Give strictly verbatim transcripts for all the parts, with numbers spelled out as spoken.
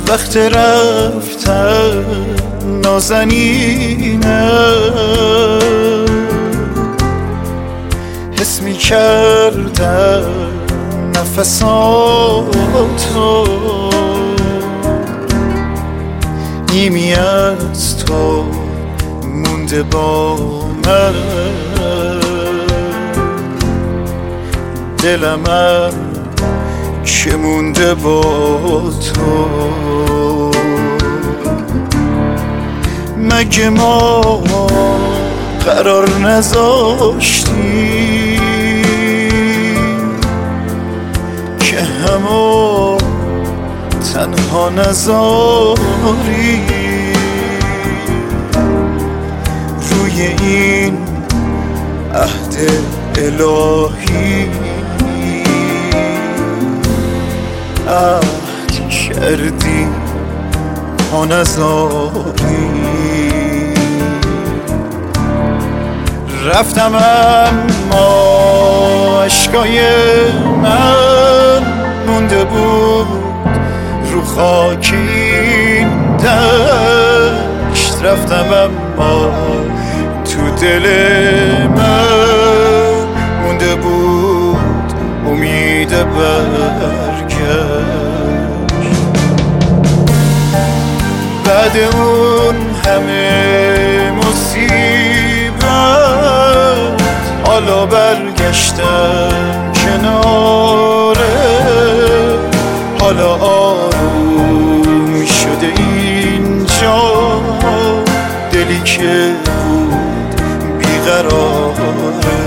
وقت رفتن نازنینه حس می کردم نفساتو نیمی از تو مونده با من دلم که مونده با تو مگه ما قرار نذاشتیم که همو تنها نذاری روی این عهد الهی عهد کردی ها نذاری رفتم اما عشقای من مونده بود رو خاکین دشت رفتم اما تو دل من مونده بود امید برگشت بعد اون همه مصیبت حالا برگشتم کناره حالا آروم شده اینجا دلی که بود بیقراره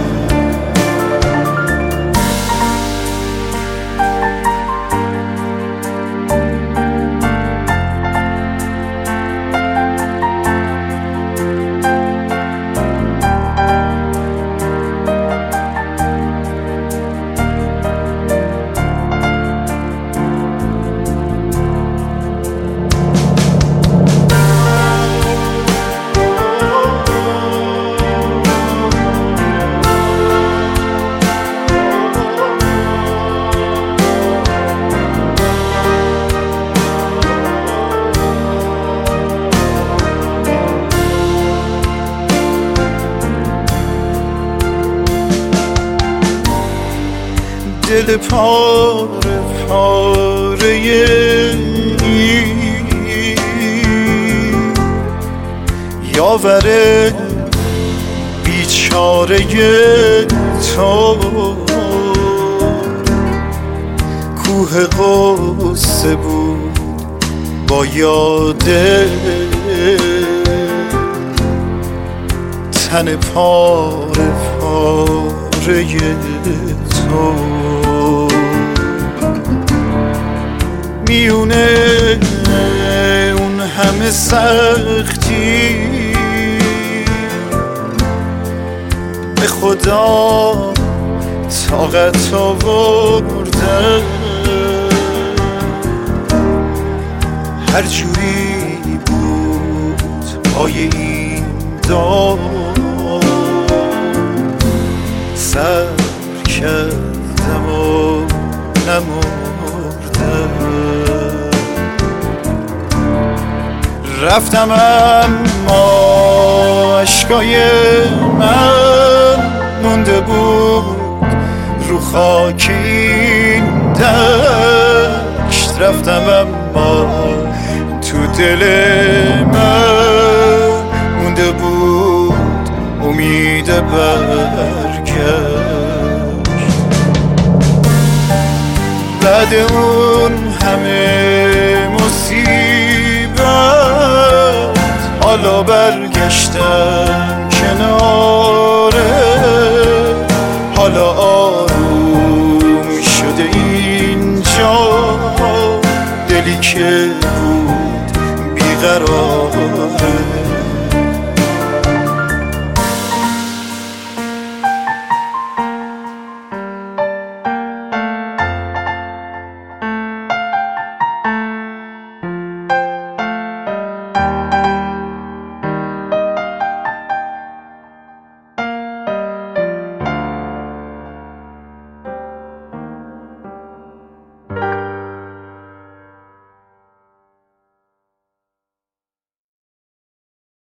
دل پاره پاره این یاور بیچاره تو کوه قصه بود با یاد تن پاره پاره تو میونه اون همه سختی به خدا طاقت آوردم هر جوری بود پای این دار سر کردم و نمردم رفتم اما عشقای من مونده بود رو خاکین دشت رفتم اما تو دل من مونده بود امید برگشت بعد اون همه مصیبت حالا برگشتم کناره حالا آروم شده اینجا دلی که بود بیقراره